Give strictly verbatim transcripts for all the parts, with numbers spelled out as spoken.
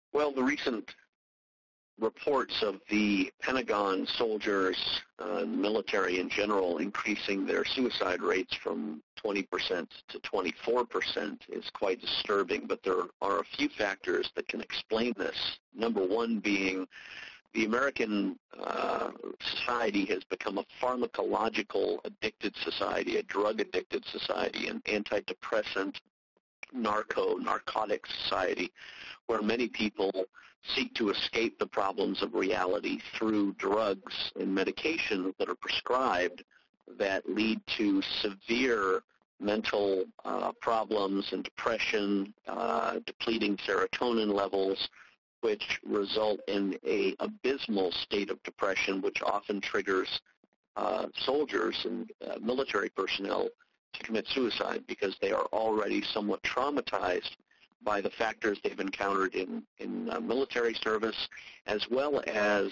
Well, the recent reports of the Pentagon soldiers, uh, military in general, increasing their suicide rates from twenty percent to twenty-four percent is quite disturbing, but there are a few factors that can explain this. Number one being the American uh, society has become a pharmacological addicted society, a drug-addicted society, an antidepressant, narco, narcotic society, where many people seek to escape the problems of reality through drugs and medications that are prescribed that lead to severe mental uh, problems and depression, uh, depleting serotonin levels, which result in a abysmal state of depression, which often triggers uh, soldiers and uh, military personnel to commit suicide because they are already somewhat traumatized by the factors they've encountered in, in uh, military service, as well as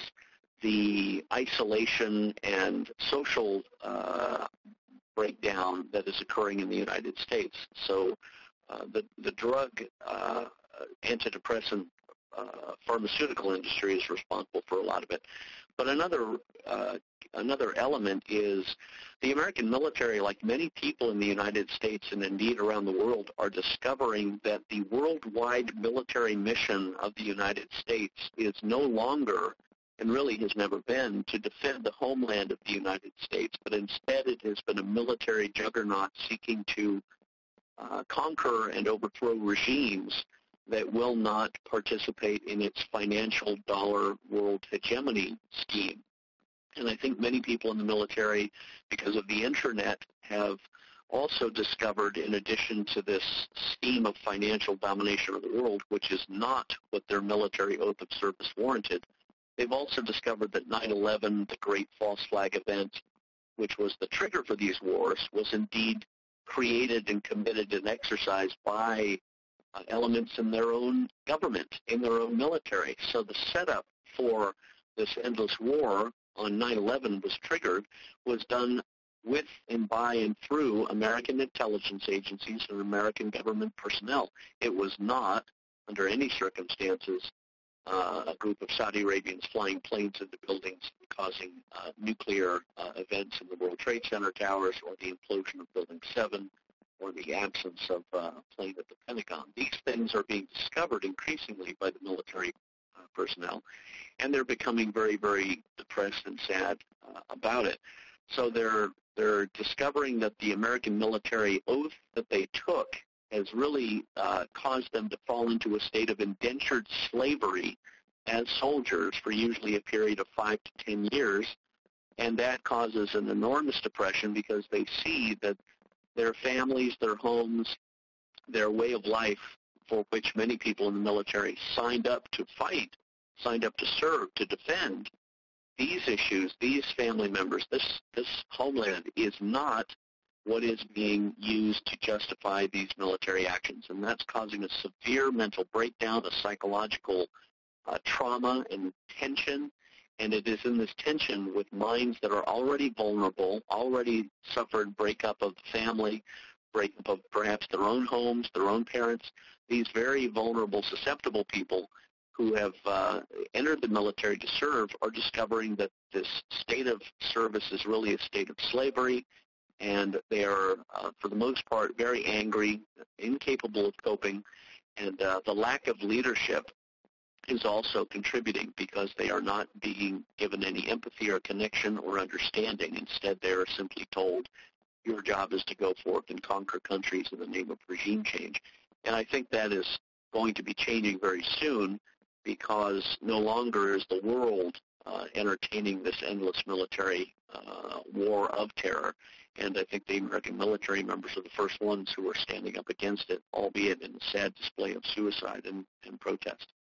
the isolation and social uh, breakdown that is occurring in the United States. So uh, the, the drug uh, antidepressant uh, pharmaceutical industry is responsible for a lot of it. But another uh, another element is the American military, like many people in the United States and indeed around the world, are discovering that the worldwide military mission of the United States is no longer, and really has never been, to defend the homeland of the United States, but instead it has been a military juggernaut seeking to uh, conquer and overthrow regimes that will not participate in its financial dollar world hegemony scheme. And I think many people in the military, because of the Internet, have also discovered, in addition to this scheme of financial domination of the world, which is not what their military oath of service warranted, they've also discovered that nine eleven, the great false flag event, which was the trigger for these wars, was indeed created and committed and exercised by uh, elements in their own government, in their own military. So the setup for this endless war on nine eleven was triggered, was done with and by and through American intelligence agencies and American government personnel. It was not, under any circumstances, uh, a group of Saudi Arabians flying planes into buildings causing uh, nuclear uh, events in the World Trade Center towers, or the implosion of Building seven, or the absence of uh, a plane at the Pentagon. These things are being discovered increasingly by the military uh, personnel, and they're becoming very, very depressed and sad uh, about it. So they're they're discovering that the American military oath that they took has really uh, caused them to fall into a state of indentured slavery as soldiers for usually a period of five to ten years, and that causes an enormous depression because they see that their families, their homes, their way of life, for which many people in the military signed up to fight, signed up to serve, to defend, these issues, these family members, this, this homeland is not what is being used to justify these military actions. And that's causing a severe mental breakdown, a psychological uh, trauma and tension. And it is in this tension with minds that are already vulnerable, already suffered breakup of the family, breakup of perhaps their own homes, their own parents, these very vulnerable, susceptible people who have uh, entered the military to serve are discovering that this state of service is really a state of slavery, and they are, uh, for the most part, very angry, incapable of coping, and uh, the lack of leadership is also contributing because they are not being given any empathy or connection or understanding. Instead, they are simply told, your job is to go forth and conquer countries in the name of regime change. And I think that is going to be changing very soon, because no longer is the world uh, entertaining this endless military uh, war of terror. And I think the American military members are the first ones who are standing up against it, albeit in a sad display of suicide and, and protest.